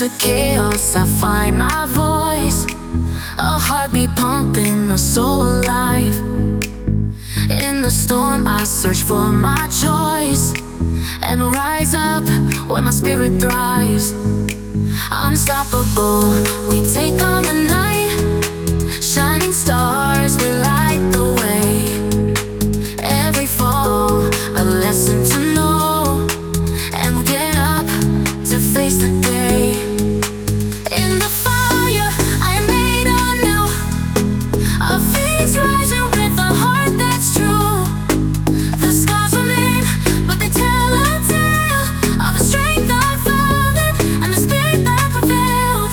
the chaos, I find my voice. A heartbeat pumping, a soul alive. In the storm, I search for my choice and rise up where my spirit thrives. Unstoppable, we take on the night. Shining stars, we light the way. Every fall, a lesson to know, and we'll get up to face the day. In the fire, I am made anew. A phoenix rising with a heart that's true. The scars remain, but they tell a tale of the strength I found and the spirit that prevailed.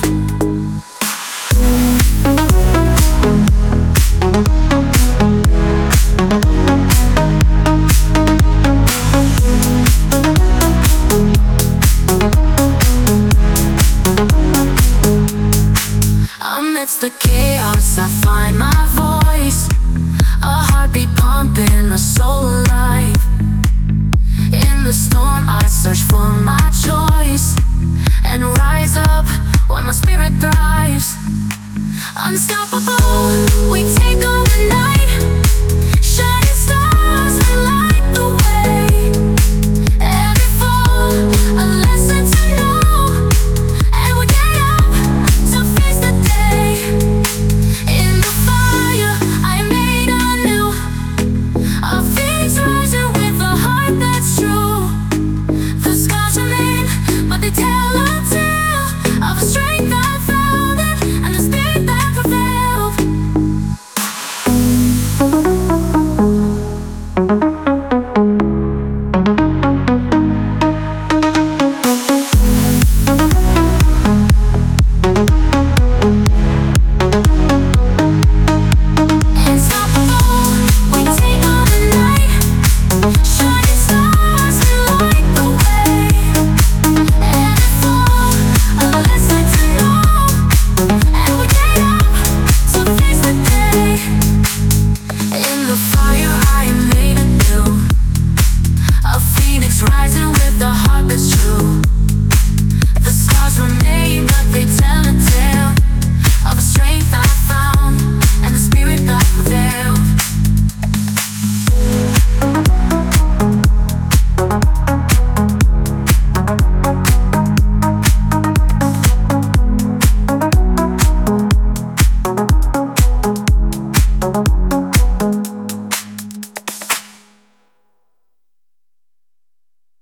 Amidst the chaos, I find my voice. A heartbeat pumping, a soul alive. In the storm, I search for my choice and rise up when my spirit thrives. Unstoppable, we take on